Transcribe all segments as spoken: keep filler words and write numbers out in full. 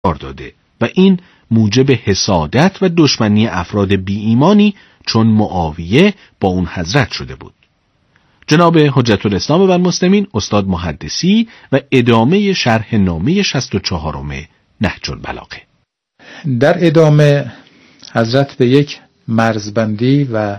قرار داده و این موجب حسادت و دشمنی افراد بی ایمانی چون معاویه با اون حضرت شده بود. جناب حجت الاسلام و المسلمین استاد محدثی و ادامه شرح نامه شصت و چهارم نهج البلاغه. در ادامه حضرت به یک مرزبندی و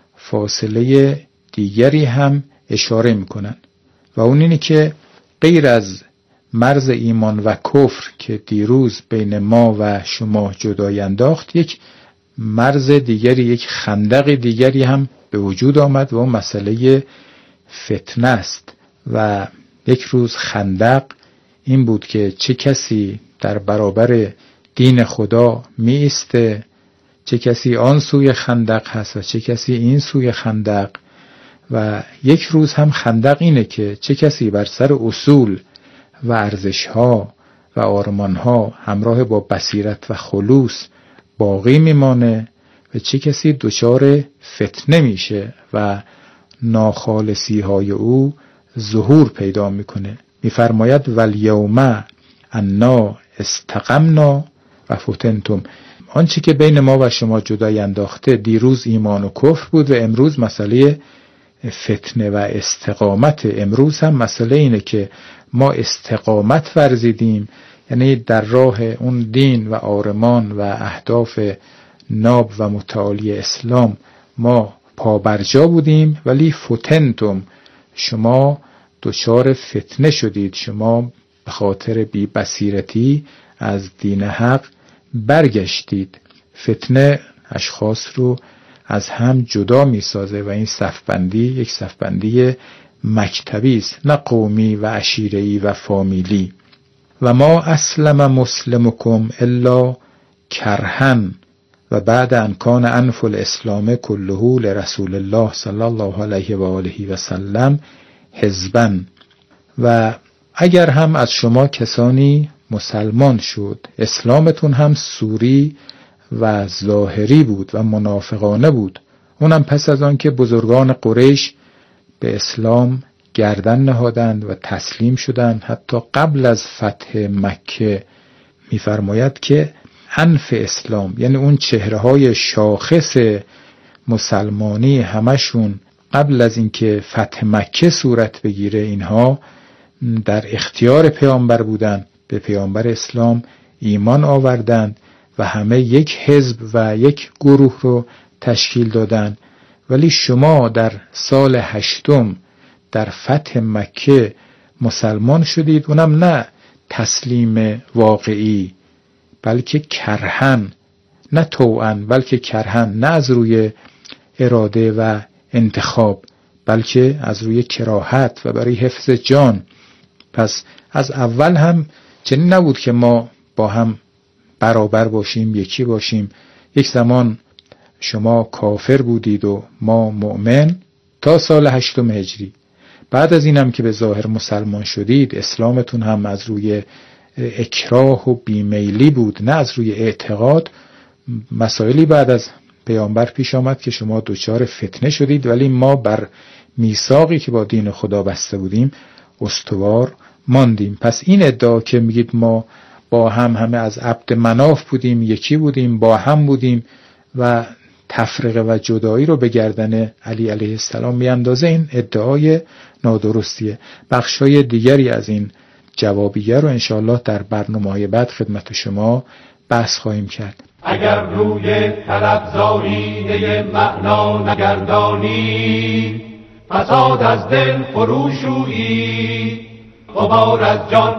فاصله دیگری هم اشاره میکنن و اون اینه که غیر از مرز ایمان و کفر که دیروز بین ما و شما جدایی انداخت، یک مرز دیگری، یک خندق دیگری هم به وجود آمد و اون مسئله فتنه است. و یک روز خندق این بود که چه کسی در برابر دین خدا می ایسته، چه کسی آن سوی خندق هست و چه کسی این سوی خندق. و یک روز هم خندق اینه که چه کسی بر سر اصول و ارزش‌ها و آرمان‌ها همراه با بصیرت و خلوص باقی میمانه و چه کسی دچار فتنه میشه و ناخالصی‌های او ظهور پیدا میکنه. میفرماید والیوم انا استقمنا و فتنتم. آنچه که بین ما و شما جدایی انداخته دیروز ایمان و کفر بود و امروز مسئله فتنه و استقامت. امروز هم مسئله اینه که ما استقامت ورزیدیم، یعنی در راه اون دین و آرمان و اهداف ناب و متعالی اسلام ما پابرجا بودیم، ولی فتنتم، شما دچار فتنه شدید، شما به خاطر بی بصیرتی از دین حق برگشتید. فتنه اشخاص رو از هم جدا می سازه و این صفبندی یک صفبندی مکتبی است، نه قومی و عشیره‌ای و فامیلی. و ما اسلم مسلمکم الا کرهن و بعد ان کان انف الاسلام كله لرسول الله صلی الله علیه و آله و سلم حزبا. و اگر هم از شما کسانی مسلمان شد، اسلامتون هم سوری و ظاهری بود و منافقانه بود، اونم پس از آن که بزرگان قریش به اسلام گردن نهادند و تسلیم شدند، حتی قبل از فتح مکه. میفرماید که انف اسلام، یعنی اون چهره های شاخص مسلمانی همشون قبل از اینکه فتح مکه صورت بگیره، اینها در اختیار پیامبر بودند، به پیامبر اسلام ایمان آوردند و همه یک حزب و یک گروه رو تشکیل دادند. ولی شما در سال هشتم در فتح مکه مسلمان شدید، اونم نه تسلیم واقعی بلکه کرهن، نه طوعن بلکه کرهن، نه از روی اراده و انتخاب بلکه از روی کراهت و برای حفظ جان. پس از اول هم چنین نبود که ما با هم برابر باشیم، یکی باشیم. یک زمان شما کافر بودید و ما مؤمن تا سال هشتم هجری. بعد از اینم که به ظاهر مسلمان شدید، اسلامتون هم از روی اکراه و بیمیلی بود، نه از روی اعتقاد. مسائلی بعد از پیامبر پیش آمد که شما دچار فتنه شدید، ولی ما بر میثاقی که با دین خدا بسته بودیم استوار ماندیم. پس این ادعا که میگید ما با هم همه از عبد مناف بودیم، یکی بودیم، با هم بودیم و تفرقه و جدایی رو به گردن علی علیه السلام میاندازه، این ادعای نادرستیه. بخشای دیگری از این جوابیه رو انشاءالله در برنامه‌های بعد خدمت شما بحث خواهیم کرد. اگر روی طلبزاییده معنا نگردانی، فساد از دل فروشویی، غبار از جان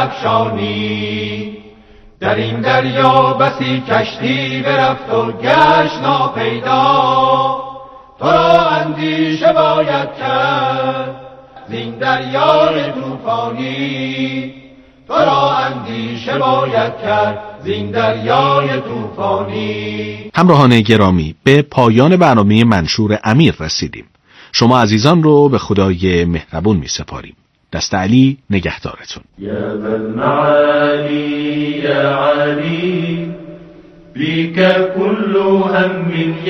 برافشانی. در این دریا بسی کشتی برفت و گشت ناپیدا، تو را اندیشه باید کرد زین دریای طوفانی، تو را اندیشه باید کرد زین دریای طوفانی. همراهان گرامی، به پایان برنامه منشور امیر رسیدیم. شما عزیزان رو به خدای مهربون می سپاریم. دست علی نگهدارتون. یا المعالی یا علی بیک کل هم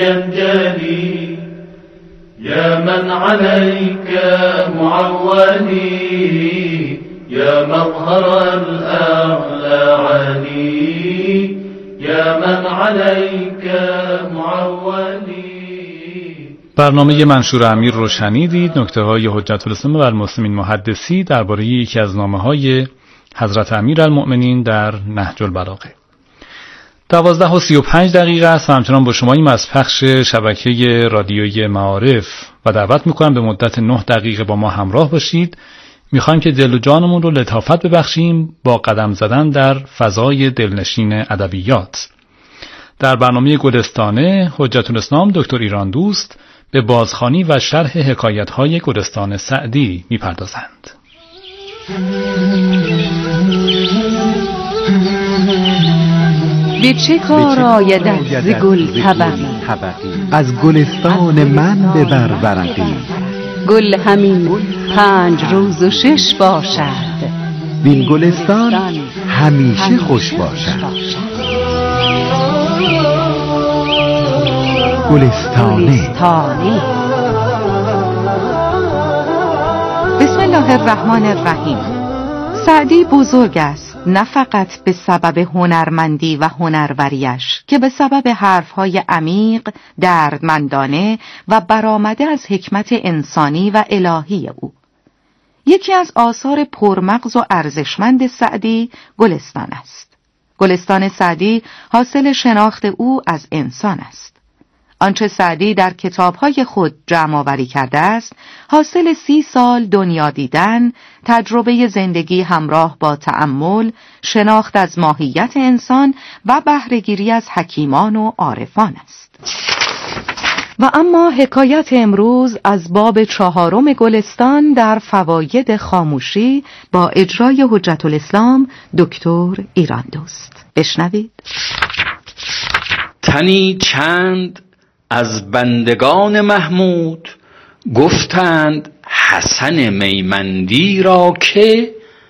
ینجلی، یا من علیک معولی يا مظهر الأعلى علي يا من عليك معولي. برنامه منشور امیر رو شنیدید. نکته های حجت الاسلام والمسلمین محدثی درباره یکی از نامه های حضرت امیرالمؤمنین در نهج البلاغه. دوازده و سی و پنج دقیقه است و همچنان با شما این از پخش شبکه رادیوی معارف و دعوت میکنم به مدت نه دقیقه با ما همراه باشید. میخوایم که دل و جانمون رو لطافت ببخشیم با قدم زدن در فضای دلنشین ادبیات. در برنامه گلستانه حجت الاسلام دکتر ایران دوست به بازخوانی و شرح حکایت‌های گلستان سعدی می‌پردازند. به چه کار آید ز گل طبقی، از گلستان من ببر ورقی. گل همین پنج روز و شش باشد، وین گلستان همیشه خوش باشد. گلستانه. بسم الله الرحمن الرحیم. سعدی بزرگ است، نه فقط به سبب هنرمندی و هنروریش که به سبب حرفهای عمیق، دردمندانه و برآمده از حکمت انسانی و الهی او. یکی از آثار پرمغز و ارزشمند سعدی گلستان است. گلستان سعدی حاصل شناخت او از انسان است. آنچه سعدی در کتابهای خود جمع آوری کرده است، حاصل سی سال دنیا دیدن، تجربه زندگی همراه با تأمل، شناخت از ماهیت انسان و بهره‌گیری از حکیمان و عارفان است. و اما حکایت امروز از باب چهارم گلستان در فواید خاموشی با اجرای حجت الاسلام دکتر ایران دوست. بشنوید. تنی چند از بندگان محمود گفتند حسن میمندی را که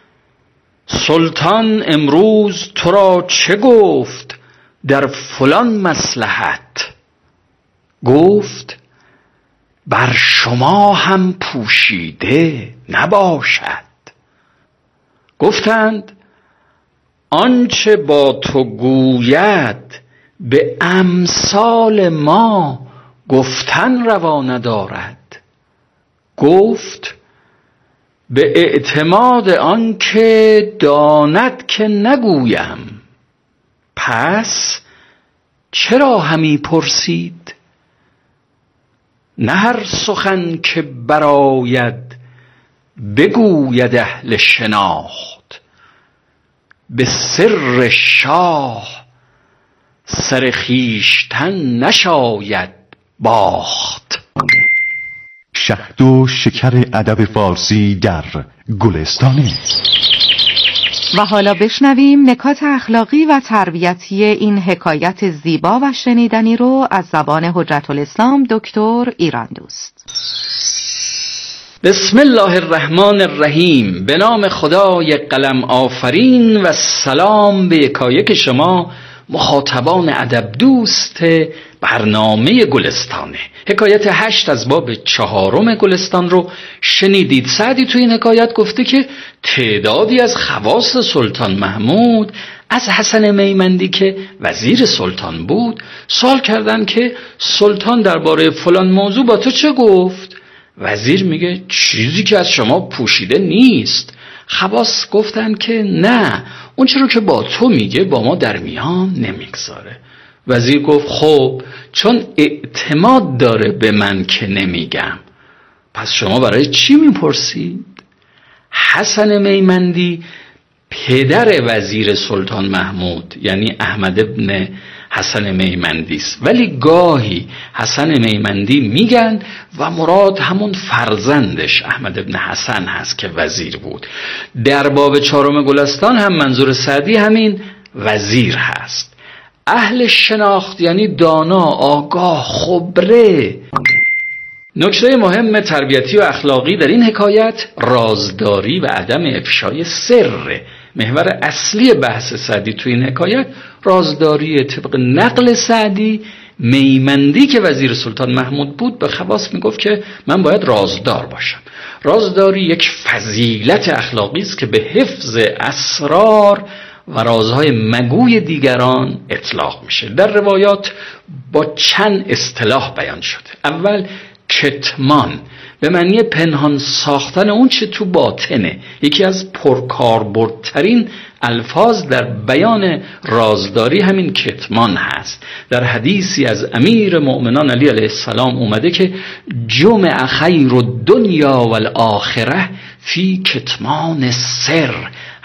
سلطان امروز تو را چه گفت در فلان مصلحت؟ گفت بر شما هم پوشیده نباشد. گفتند آنچه با تو گوید به امثال ما گفتن روا ندارد. گفت به اعتماد آن که داند که نگویم. پس چرا همی پرسید؟ نه هر سخن که براید بگوید اهل شناخت. به سر شاه سر خیشتن نشاید باخت. شهد و شکر ادب فارسی در گلستانه. و حالا بشنویم نکات اخلاقی و تربیتی این حکایت زیبا و شنیدنی رو از زبان حجت الاسلام دکتر ایران دوست. بسم الله الرحمن الرحیم. به نام خدای قلم آفرین و سلام به یکایک شما مخاطبان ادب دوست برنامه گلستانه. حکایت هشت از باب چهارم گلستان رو شنیدید. سعدی تو این حکایت گفته که تعدادی از خواص سلطان محمود از حسن میمندی که وزیر سلطان بود سوال کردن که سلطان درباره فلان موضوع با تو چه گفت؟ وزیر میگه چیزی که از شما پوشیده نیست. خواص گفتن که نه، اون چرا که با تو میگه با ما در میان نمیگذاره. وزیر گفت خب چون اعتماد داره به من که نمیگم، پس شما برای چی میپرسید؟ حسن میمندی پدر وزیر سلطان محمود یعنی احمد ابن حسن میمندی است، ولی گاهی حسن میمندی میگن و مراد همون فرزندش احمد ابن حسن هست که وزیر بود. در باب چهارم گلستان هم منظور سعدی همین وزیر هست. اهل شناخت یعنی دانا، آگاه، خبره. نکته مهم تربیتی و اخلاقی در این حکایت رازداری و عدم افشای سر. محور اصلی بحث سعدی تو این حکایت رازداری. طبق نقل سعدی میمندی که وزیر سلطان محمود بود به خواص میگفت که من باید رازدار باشم. رازداری یک فضیلت اخلاقی است که به حفظ اسرار و رازهای مگوی دیگران اطلاق میشه. در روایات با چند اصطلاح بیان شده. اول کتمان به معنی پنهان ساختن اون چه تو باطنه، یکی از پرکاربردترین الفاظ در بیان رازداری همین کتمان هست. در حدیثی از امیر مؤمنان علی علیه السلام اومده که جمع خیر الدنیا والآخره فی کتمان سر،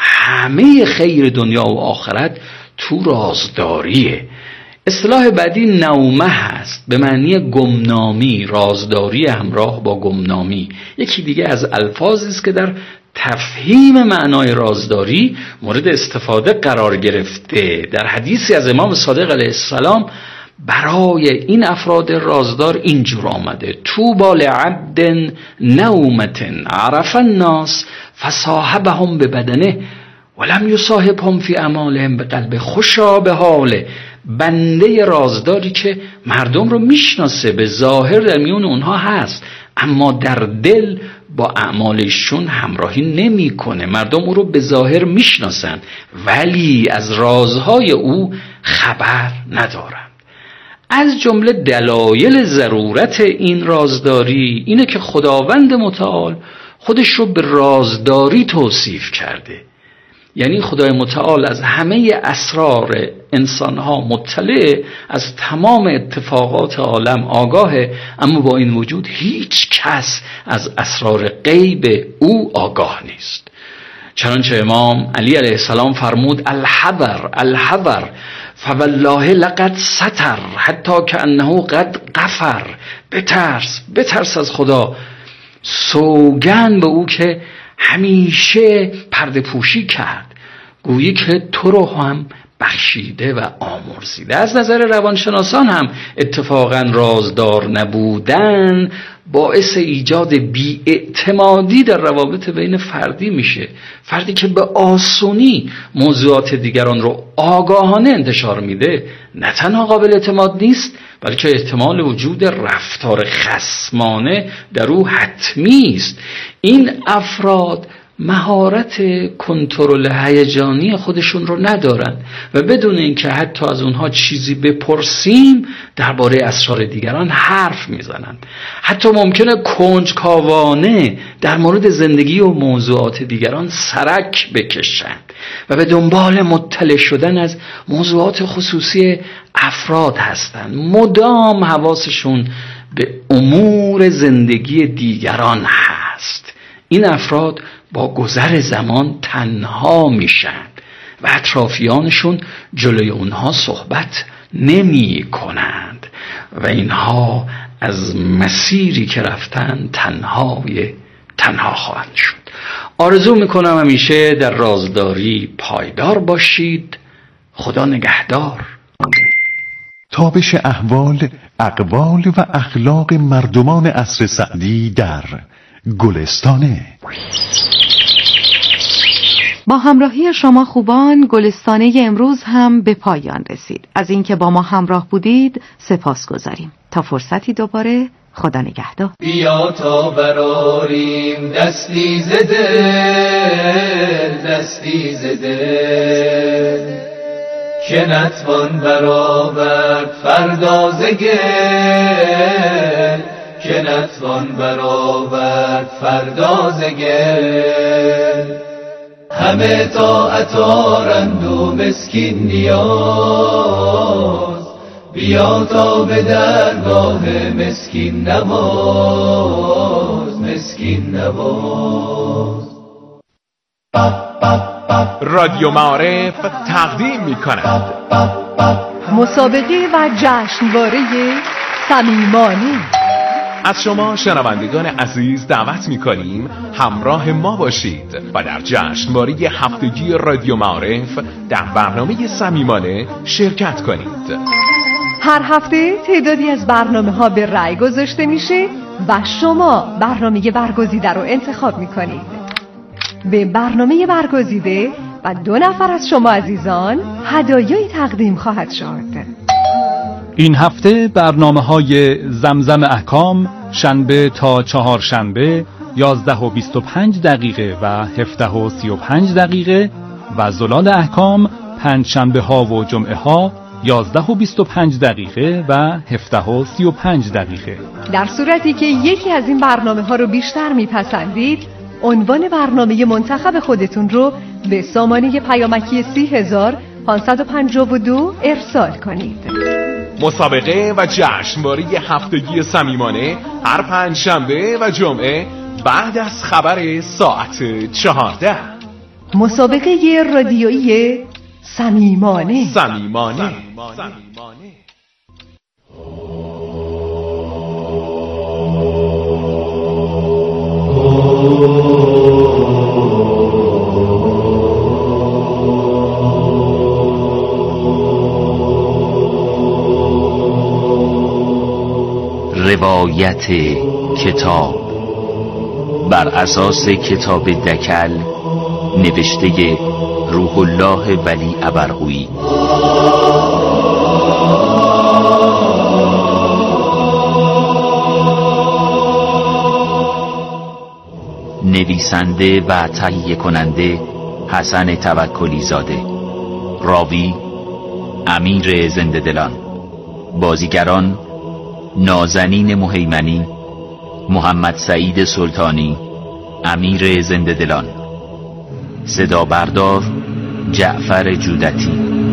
همه خیر دنیا و آخرت تو رازداریه. اصطلاح بعدی نومه هست به معنی گمنامی، رازداری همراه با گمنامی. یکی دیگه از الفاظی است که در تفهیم معنای رازداری مورد استفاده قرار گرفته. در حدیثی از امام صادق علیه السلام برای این افراد رازدار اینجور آمده: طوبی لعبد نومة عرف الناس فصاحبهم ببدنه ولم یصاحبهم فی اعمالهم بقلب. خوشا به حال بنده رازداری که مردم رو میشناسه، به ظاهر در میون اونها هست اما در دل با اعمالشون همراهی نمی کنه. مردم او رو به ظاهر میشناسن ولی از رازهای او خبر ندارن. از جمله دلایل ضرورت این رازداری اینه که خداوند متعال خودش رو به رازداری توصیف کرده. یعنی خدای متعال از همه اسرار انسانها مطلع، از تمام اتفاقات عالم آگاهه، اما با این وجود هیچ کس از اسرار غیب او آگاه نیست. چنانچه امام علی علیه السلام فرمود: الحذر الحذر فوالله لقد ستر حتی کأنه قد غفر. بترس بترس از خدا، سوگند به او که همیشه پرده پوشی کرد، گویی که تو رو هم بخشیده و آمرزیده. از نظر روانشناسان هم اتفاقا رازدار نبودن باعث ایجاد بی‌اعتمادی در روابط بین فردی میشه. فردی که به آسونی موضوعات دیگران رو آگاهانه انتشار میده نه تنها قابل اعتماد نیست بلکه احتمال وجود رفتار خصمانه در او حتمی است. این افراد مهارت کنترل هیجانی خودشون رو ندارن و بدون اینکه حتی از اونها چیزی بپرسیم درباره اسرار دیگران حرف میزنن. حتی ممکنه کنجکاوانه در مورد زندگی و موضوعات دیگران سرک بکشند و به دنبال مطلع شدن از موضوعات خصوصی افراد هستند. مدام حواسشون به امور زندگی دیگران هست. این افراد با گذر زمان تنها میشن و اطرافیانشون جلوی اونها صحبت نمی کنند و اینها از مسیری که رفتن تنهای تنها خواهند شد. آرزو میکنم همیشه در رازداری پایدار باشید. خدا نگهدار. تابش احوال، اقوال و اخلاق مردمان عصر سعدی در گلستانه. با همراهی شما خوبان گلستانه امروز هم به پایان رسید. از اینکه با ما همراه بودید سپاسگزاریم. تا فرصتی دوباره، خدا نگهدار. بیا تا براریم دستی ز دل، دستی ز دل که نتوان برآورد فردا ز گل، که نتوان برآورد فردا ز گل. همه طاعت آرند و مسکین نیاز، بیا تا به درگاه مسکین نواز، مسکین نواز. رادیو معارف تقدیم می کند مسابقه و جشنواره صمیمانه. از شما شنوندگان عزیز دعوت می کنیم همراه ما باشید و در جشنواره هفتگی رادیو معارف در برنامه صمیمانه شرکت کنید. هر هفته تعدادی از برنامه ها به رأی گذاشته میشه و شما برنامه برگزیده رو انتخاب میکنید. به برنامه برگزیده و دو نفر از شما عزیزان هدایایی تقدیم خواهد شد. این هفته برنامه های زمزم احکام شنبه تا چهارشنبه یازده و بیست و پنج دقیقه و هفده و سی و پنج دقیقه و زلال احکام پنج شنبه ها و جمعه ها یازده و بیست و پنج دقیقه و هفده و سی و پنج دقیقه. در صورتی که یکی از این برنامه ها رو بیشتر میپسندید، عنوان برنامه منتخب خودتون رو به سامانه پیامکی سی هزار پانصد و پنجاه و دو ارسال کنید. مسابقه و جشنواره هفتگی صمیمانه هر پنج شنبه و جمعه بعد از خبر ساعت چهارده. مسابقه رادیویی صمیمانه صمیمانه روایت کتاب بر اساس کتاب دکل نوشته روح الله ولی ابرقویی. نویسنده و تهیه کننده حسن توکلی زاده. راوی امیر زنده دلان. بازیگران نازنین مهیمنی، محمد سعید سلطانی، امیر زنده دلان. صدا بردار جعفر جودتی.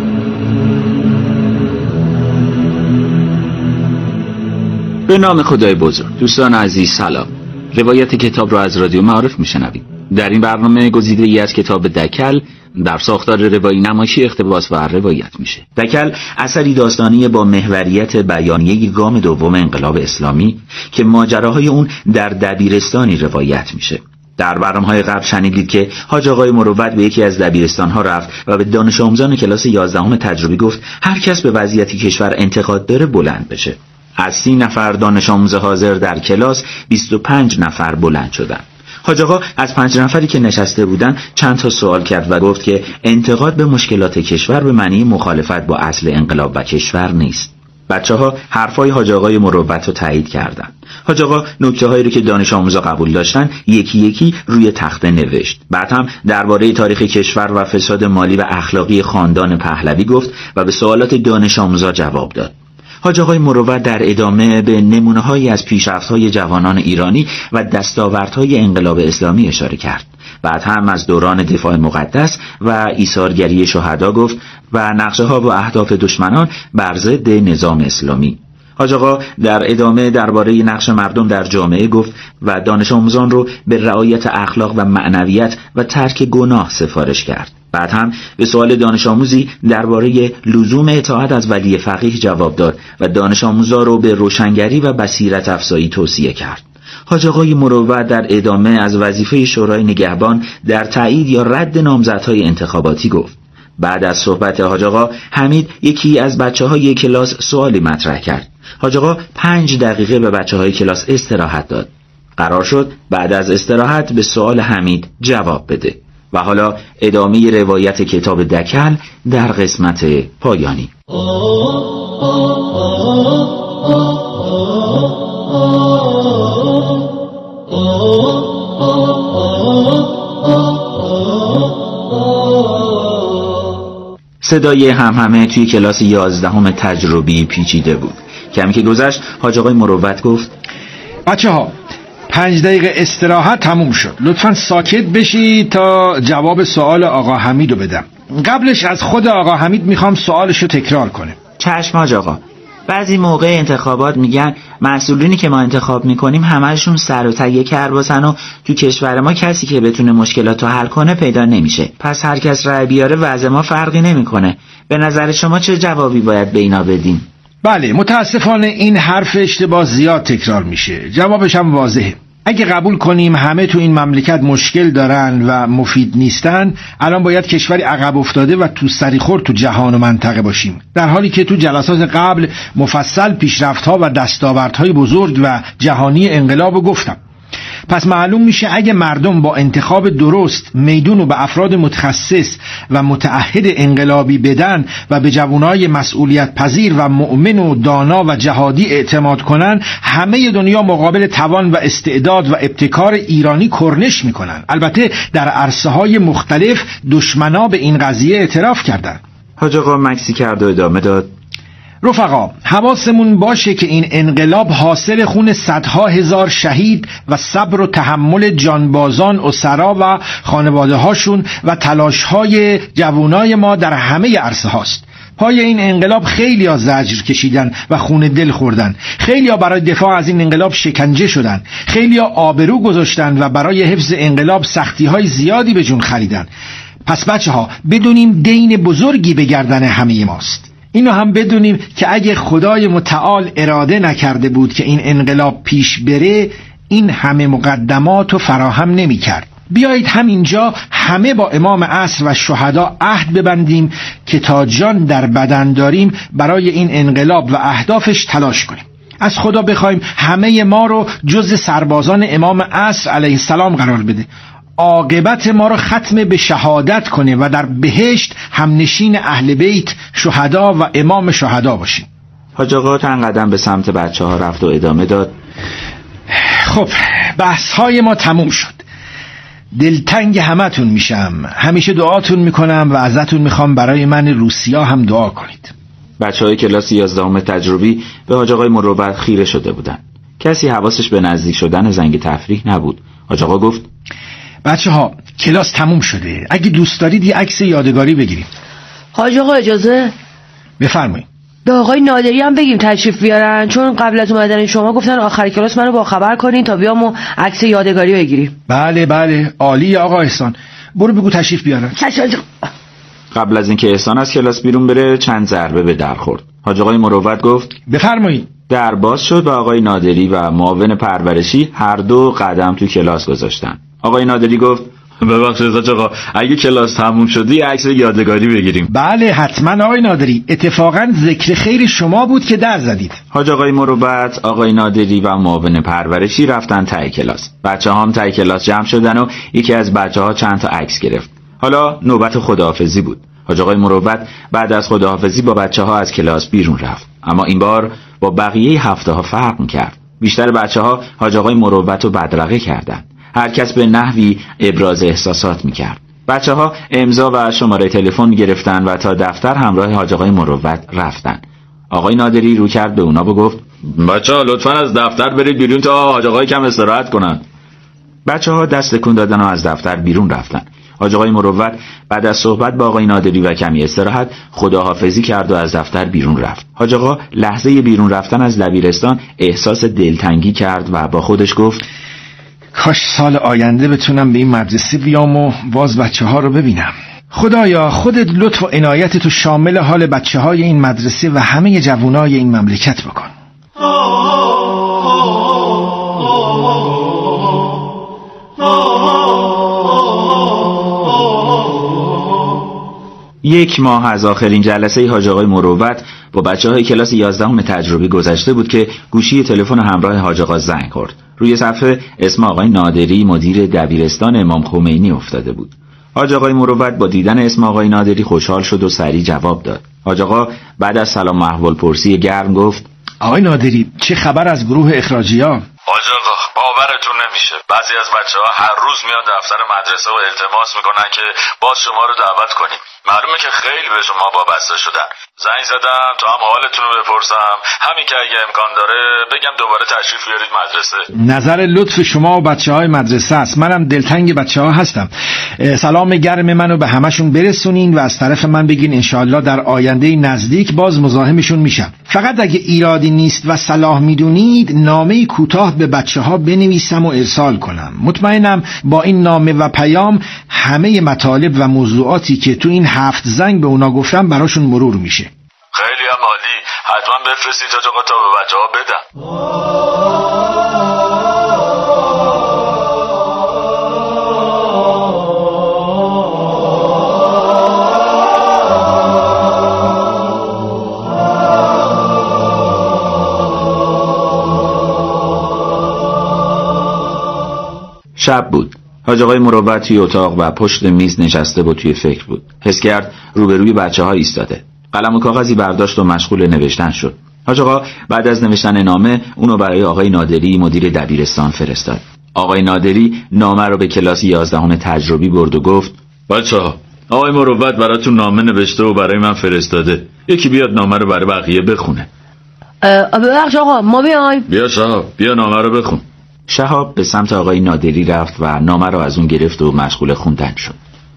به نام خدای بزرگ. دوستان عزیز سلام. روایت کتاب را از رادیو معارف میشنوید. در این برنامه گزیده ای از کتاب دکل در ساختار روایی نمایشی اقتباس و روایت میشه. دکل اثری داستانی با محوریت بیانیه گام دوم انقلاب اسلامی که ماجراهای اون در دبیرستانی روایت میشه. در برنامه‌های قبل شنیدید که حاج آقای مروت به یکی از دبیرستان‌ها رفت و به دانش آموزان کلاس یازدهم تجربی گفت هر کس به وضعیت کشور انتقاد داره بلند بشه. از سی نفر دانش آموز حاضر در کلاس بیست و پنج نفر بلند شدند. حاج آقا از پنج نفری که نشسته بودن چند تا سوال کرد و گفت که انتقاد به مشکلات کشور به معنی مخالفت با اصل انقلاب و کشور نیست. بچه‌ها حرفای حاج آقای مروت رو تایید کردند. حاج آقا نکته‌هایی رو که دانش آموزا قبول داشتن یکی یکی روی تخته نوشت. بعد هم درباره تاریخ کشور و فساد مالی و اخلاقی خاندان پهلوی گفت و به سوالات دانش آموزا جواب داد. حاج آقای مروت در ادامه به نمونه‌هایی از پیشرفت‌های جوانان ایرانی و دستاوردهای انقلاب اسلامی اشاره کرد. بعد هم از دوران دفاع مقدس و ایثارگری شهدا گفت و نقشه‌ها و اهداف دشمنان بر ضد نظام اسلامی. حاج آقا در ادامه درباره نقش مردم در جامعه گفت و دانش آموزان رو به رعایت اخلاق و معنویت و ترک گناه سفارش کرد. بعد هم به سوال دانش آموزی درباره لزوم اطاعت از ولی فقیه جواب داد و دانش آموزا رو به روشنگری و بصیرت افزایی توصیه کرد. حاج آقای مروت در ادامه از وظیفه شورای نگهبان در تایید یا رد نامزدهای انتخاباتی گفت. بعد از صحبت حاج آقا حمید یکی از بچه‌های کلاس سوالی مطرح کرد. حاج آقا پنج دقیقه به بچه‌های کلاس استراحت داد. قرار شد بعد از استراحت به سوال حمید جواب بده. و حالا ادامه روایت کتاب دکل در قسمت پایانی. صدای همهمه توی کلاس یازدهم تجربی پیچیده بود. کمی که گذشت حاج آقای مروت گفت بچه ها پنج دقیقه استراحت تموم شد. لطفاً ساکت بشی تا جواب سوال آقا حمیدو بدم. قبلش از خود آقا حمید میخوام سوالشو تکرار کنه. چشم حاج آقا. بعضی موقع انتخابات میگن مسئولینی که ما انتخاب میکنیم همه‌شون سر و تگه کرباسن و تو کشور ما کسی که بتونه مشکلاتو حل کنه پیدا نمیشه. پس هر کس رأی بیاره وضع ما فرقی نمیکنه. به نظر شما چه جوابی باید به اینا بدیم؟ بله متاسفانه این حرف اشتباه زیاد تکرار میشه. جوابش هم واضحه. اگه قبول کنیم همه تو این مملکت مشکل دارن و مفید نیستن، الان باید کشوری عقب افتاده و تو سریخور تو جهان و منطقه باشیم، در حالی که تو جلسات قبل مفصل پیشرفت‌ها و دستاوردهای بزرگ و جهانی انقلاب گفتم. پس معلوم میشه اگه مردم با انتخاب درست میدون رو به افراد متخصص و متعهد انقلابی بدن و به جوانای مسئولیت پذیر و مؤمن و دانا و جهادی اعتماد کنن، همه دنیا مقابل توان و استعداد و ابتکار ایرانی کرنش میکنن. البته در عرصه‌های مختلف دشمنا به این قضیه اعتراف کردن. حاج آقا مکسی کرد و ادامه داد: رفقا، حواسمون باشه که این انقلاب حاصل خون صدها هزار شهید و صبر و تحمل جانبازان اسرا و خانواده هاشون و تلاش های جوانای ما در همه عرصه هاست. پای این انقلاب خیلی ها زجر کشیدن و خون دل خوردن، خیلی ها برای دفاع از این انقلاب شکنجه شدن، خیلی ها آبرو گذاشتن و برای حفظ انقلاب سختی های زیادی به جون خریدن. پس بچه ها بدونیم دین بزرگی به گردن همه ماست. اینو هم بدونیم که اگه خدای متعال اراده نکرده بود که این انقلاب پیش بره، این همه مقدمات رو فراهم نمی کرد. بیایید همینجا همه با امام عصر و شهدا عهد ببندیم که تا جان در بدن داریم برای این انقلاب و اهدافش تلاش کنیم. از خدا بخوایم همه ما رو جز سربازان امام عصر علیه السلام قرار بده، عاقبت ما رو ختم به شهادت کنه و در بهشت همنشین اهل بیت شهدا و امام شهدا باشیم. حاج آقا چند قدم به سمت بچه ها رفت و ادامه داد: خب بحث های ما تموم شد. دلتنگ همتون میشم، همیشه دعاتون میکنم و ازتون میخوام برای من روسیا هم دعا کنید. بچه های کلاس یازدهم تجربی به حاج آقای مروت خیره شده بودن. کسی حواسش به نزدیک شدن زنگ تفریح نبود. حاج آقا گفت: بچه ها کلاس تموم شده، اگه دوست دارید یه عکس یادگاری بگیریم. حاج آقا اجازه؟ بفرمایید. به آقای نادری هم بگیم تشریف بیارن، چون قبل از اومدن شما گفتن آخر کلاس منو با خبر کنین تا بیام و عکس یادگاری بگیریم. بله بله عالی آقا احسان، برو بگو تشریف بیارن. قبل از اینکه احسان از کلاس بیرون بره چند ضربه به در خورد. حاج آقای مروت گفت: بفرمایید. در باز شد و آقای نادری و معاون پرورشی هر دو قدم تو کلاس گذاشتن. آقای نادری گفت: ببخشید حاج آقا، اگه کلاس تموم شدی عکس یادگاری بگیریم. بله حتما آقای نادری، اتفاقا ذکر خیر شما بود که در زدید. حاج آقای مروت، آقای نادری و معاون پرورشی رفتن ته کلاس. بچه‌ها هم ته کلاس جمع شدن و یکی از بچه‌ها چند تا عکس گرفت. حالا نوبت خداحافظی بود. حاج آقای مروت بعد از خداحافظی با بچه‌ها از کلاس بیرون رفت، اما این بار با بقیه هفته‌ها فرق می‌کرد. بیشتر بچه‌ها حاج آقای مروت رو بدرقه کردند. هر کس به نحوی ابراز احساسات میکرد. بچه ها امضا و شماره تلفن گرفتن و تا دفتر همراه حاج آقای مروت رفتن. آقای نادری رو کرد به اونا و گفت: بچه ها لطفاً از دفتر برید بیرون تا حاج آقای کم استراحت کنن. بچه ها دست تکون دادن و از دفتر بیرون رفتن. حاج آقای مروت بعد از صحبت با آقای نادری و کمی استراحت خداحافظی کرد و از دفتر بیرون رفت. حاج آقا لحظه بیرون رفتن از دبیرستان احساس دلتنگی کرد و با خودش گفت: کاش سال آینده بتونم به این مدرسه بیام و باز بچه ها رو ببینم. خدایا خودت لطف و عنایتتو شامل حال بچه های این مدرسه و همه جوانای این مملکت بکن. یک ماه از آخرین جلسه حاج آقای مروت با بچه‌های کلاس یازدهم تجربی گذشته بود که گوشی تلفن همراه حاج آقا زنگ خورد. روی صفحه اسم آقای نادری مدیر دبیرستان امام خمینی افتاده بود. حاج آقای مروت با دیدن اسم آقای نادری خوشحال شد و سریع جواب داد. حاج آقا بعد از سلام و احوالپرسی گرم گفت: آقای نادری چه خبر از گروه اخراجی‌ها؟ حاج آقا باورتون نمیشه، بعضی از بچه‌ها هر روز میان دفتر مدرسه و التماس میکنن که باز شما رو دعوت کنیم. معلومه که خیلی به شما وابسته شدن. زنگ زدم تا هم حالتون رو بپرسم، همین که اگه امکان داره بگم دوباره تشریف بیارید مدرسه. نظر لطف شما و بچه‌های مدرسه است. منم دلتنگ بچه‌ها هستم. سلام گرم منو به همشون برسونین و از طرف من بگین انشالله در آینده نزدیک باز مزاحمشون میشم. فقط اگه ایرادی نیست و صلاح میدونید نامه کوتاه به بچه‌ها بنویسم و ارسال کنم. مطمئنم با این نامه و پیام همه مطالب و موضوعاتی که تو این هفت زنگ به اونا گفتم براشون مرور میشه. خیلی هم عالی، حتما بفرستید تا تا به بچه‌ها بدم. شب بود. حاج آقای مروت توی اتاق و پشت میز نشسته و توی فکر بود. حس کرد روبروی بچه‌ها ایستاده. قلم و کاغذی برداشت و مشغول نوشتن شد. حاج آقا بعد از نوشتن نامه اونو برای آقای نادری مدیر دبیرستان فرستاد. آقای نادری نامه رو به کلاس یازدهم تجربی برد و گفت: بچه‌ها، آقای مروت براتون نامه نوشته و برای من فرستاده. یکی بیاد نامه رو برای بقیه بخونه. ببخش آقا، ما بیایم. بیا شهاب، بیا نامه رو بخون. شهاب به سمت آقای نادری رفت و نامه رو از اون گرفت و مشغول خوندن شد.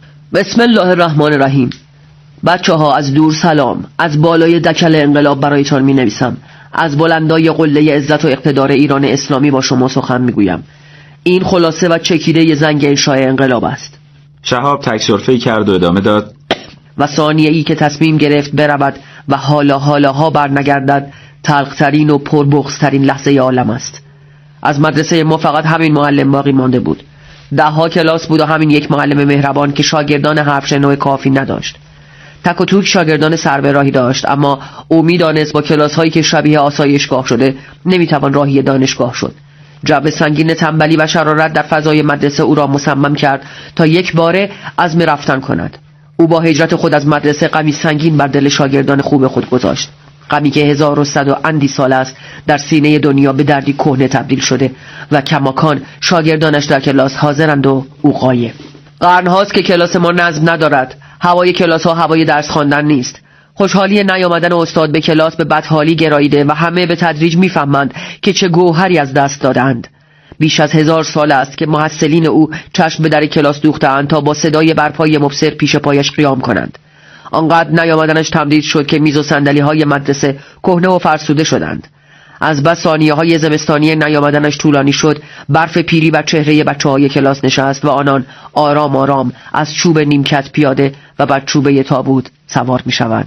بسم الله الرحمن الرحیم. بچه ها از دور سلام. از بالای دکل انقلاب برایتان می نویسم. از بلندای قله عزت و اقتدار ایران اسلامی با شما سخن می گویم. این خلاصه و چکیده زنگ انشاء انقلاب است. شهاب تک سرفه‌ای کرد و ادامه داد: و ثانیه ای که تصمیم گرفت برود و حالا حالاها بر نگردد، تلخترین و پربغض‌ترین لحظه عالم است. از مدرسه ما فقط همین معلم باقی مانده بود. ده ها کلاس بود و همین یک معلم مهربان که شاگردان حرف شنو کافی نداشت. تک و توک شاگردان سر به راهی داشت، اما او می‌دانست با کلاس هایی که شبیه آسایشگاه شده نمیتوان راهی دانشگاه شد. جو سنگین تنبلی و شرارت در فضای مدرسه او را مصمم کرد تا یک باره عزم رفتن کند. او با هجرت خود از مدرسه غمی سنگین بر دل شاگردان خوب خود گذاشت. غمی که هزار و صد و اندی سال است در سینه دنیا به دردی کهنه تبدیل شده و کماکان شاگردانش در کلاس حاضرند و او غایب. قرنهاست که کلاس ما نظم ندارد. هوای کلاس ها هوای درس خواندن نیست. خوشحالی نیامدن استاد به کلاس به بدحالی گراییده و همه به تدریج میفهمند که چه گوهری از دست دادند. بیش از هزار سال است که محصلین او چشم به در کلاس دوخته‌اند تا با صدای برپای مبصر پیش پایش قیام کنند. آنقدر نیامدنش تمدید شد که میز و صندلی های مدرسه کهنه و فرسوده شدند. از بس ثانیه های زمستانی نیامدنش طولانی شد، برف پیری بر چهره بچه های کلاس نشست و آنان آرام آرام از چوب نیمکت پیاده و بر چوبه تابوت سوار می شوند.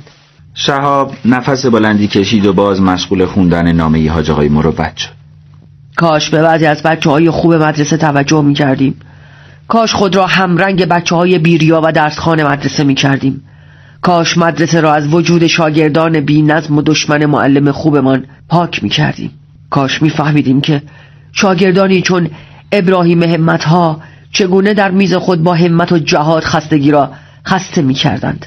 شهاب نفس بلندی کشید و باز مشغول خوندن نامه حاج آقای مروت شد. کاش به بعضی از بچه های خوب مدرسه توجه می کردیم. کاش خود را همرنگ بچه های بیریا و درسخوان مدرسه می کردیم. کاش مدرسه را از وجود شاگردان بی نظم و دشمن معلم خوبمان پاک می کردیم. کاش می فهمیدیم که شاگردانی چون ابراهیم همتها چگونه در میز خود با همت و جهاد خستگی را خسته می کردند.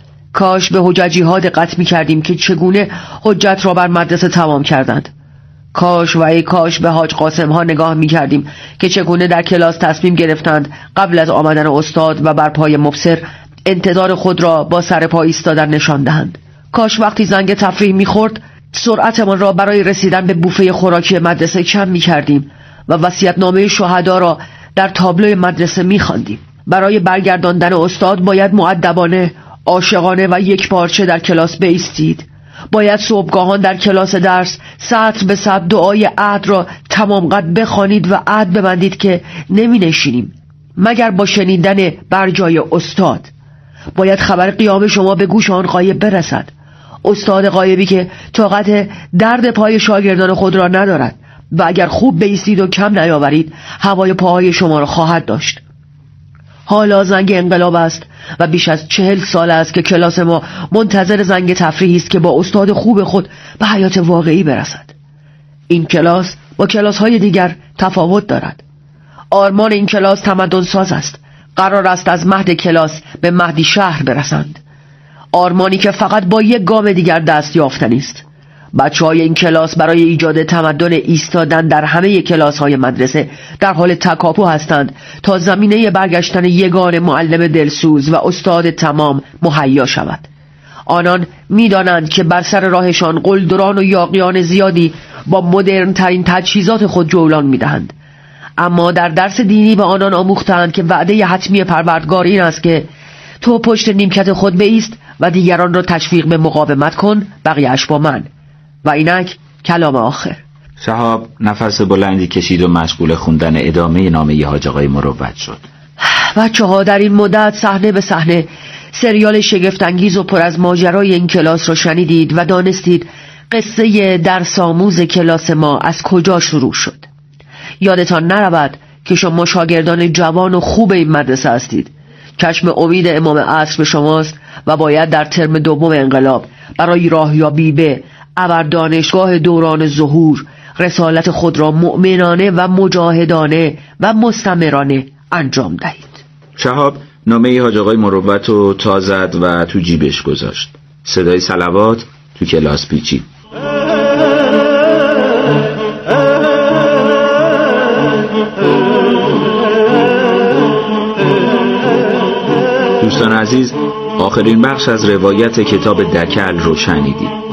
کاش به حججی ها دقت می کردیم که چگونه حجت را بر مدرسه تمام کردند. کاش و ای کاش به حاج قاسم ها نگاه می کردیم که چگونه در کلاس تصمیم گرفتند قبل از آمدن استاد و بر پای مبصر انتظار خود را با سر پا ایستادن نشان دهند. کاش وقتی زنگ تفریح می‌خورد سرعتمان را برای رسیدن به بوفه خوراکی مدرسه کم می‌کردیم و وصیت‌نامه شهدا را در تابلوی مدرسه می‌خواندیم. برای برگرداندن استاد باید مؤدبانه، عاشقانه و یک پارچه در کلاس بایستید. باید صبحگاهان در کلاس درس سطر به سطر دعای عهد را تمام قد بخوانید و عهد ببندید که نمی‌نشینیم مگر با شنیدن بر جای استاد. باید خبر قیام شما به گوش آن غایب برسد. استاد غایبی که طاقت درد پای شاگردان خود را ندارد و اگر خوب بایستید و کم نیاورید هوای پاهای شما را خواهد داشت. حالا زنگ انقلاب است و بیش از چهل سال است که کلاس ما منتظر زنگ تفریحی است که با استاد خوب خود به حیات واقعی برسد. این کلاس با کلاس های دیگر تفاوت دارد. آرمان این کلاس تمدن ساز است. قرار است از مهد کلاس به مهدی شهر برسند. آرمانی که فقط با یک گام دیگر دست یافتنی است. بچه های این کلاس برای ایجاد تمدن ایستادن در همه کلاس های مدرسه در حال تکاپو هستند تا زمینه برگشتن یگان معلم دلسوز و استاد تمام مهیا شود. آنان می‌دانند که بر سر راهشان قلدران و یاغیان زیادی با مدرن ترین تجهیزات خود جولان می‌دهند. اما در درس دینی به آنان آموختند که وعده حتمی پروردگار این است که تو پشت نیمکت خود بایست و دیگران را تشویق به مقاومت کن، بقیه‌اش با من. و اینک کلام آخر. شهاب نفس بلندی کشید و مشغول خوندن ادامه نامه حاج آقای مروت شد. بچه ها در این مدت صحنه به صحنه سریال شگفت‌انگیز و پر از ماجرای این کلاس را شنیدید و دانستید قصه درس آموز کلاس ما از کجا شروع شد. یادتان نرود که شما شاگردان جوان و خوب این مدرسه هستید. چشم امید امام عصر به شماست و باید در ترم دوم انقلاب برای راهیابی به ابر دانشگاه دوران ظهور رسالت خود را مؤمنانه و مجاهدانه و مستمرانه انجام دهید. شهاب نامه حاج آقای مروت رو تا زد و تو جیبش گذاشت. صدای صلوات تو کلاس پیچید. دوستان عزیز، آخرین بخش از روایت کتاب دکل رو شنیدید.